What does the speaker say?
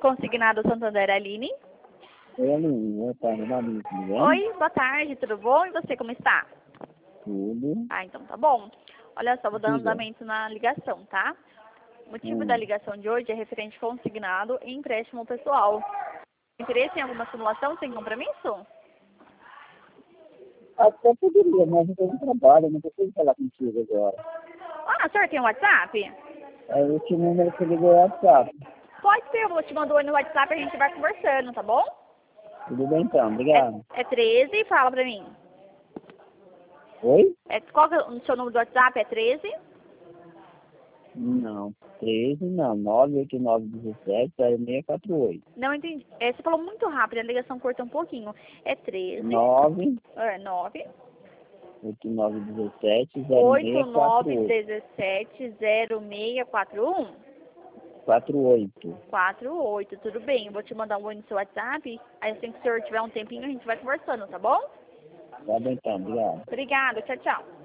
Consignado Santander, Aline. Oi, Aline. Boa tarde, Aline. Tudo bem? Oi, boa tarde, tudo bom? E você, como está? Tudo. Ah, então tá bom. Olha só, vou dar Diga. andamento na ligação, tá? O motivo da ligação de hoje é referente consignado e empréstimo pessoal. Interesse em alguma simulação sem compromisso? Até poderia, mas eu tenho trabalho, não preciso falar contigo agora. Ah, o senhor tem um WhatsApp? É esse número que eu liguei é WhatsApp. Pode ser, eu vou te mandar no WhatsApp e a gente vai conversando, tá bom? Tudo bem então, obrigado. É 13, fala pra mim. Oi? Qual que é o seu número do WhatsApp? É 13? Não, 13 não, 989170648. Não entendi. Você falou muito rápido, a ligação cortou um pouquinho. É 13, 9, 89170648. 89170641? 48. 48, tudo bem. Eu vou te mandar um oi no seu WhatsApp. Aí assim que o senhor tiver um tempinho, a gente vai conversando, tá bom? Tá bem então, obrigado. Obrigada, tchau, tchau.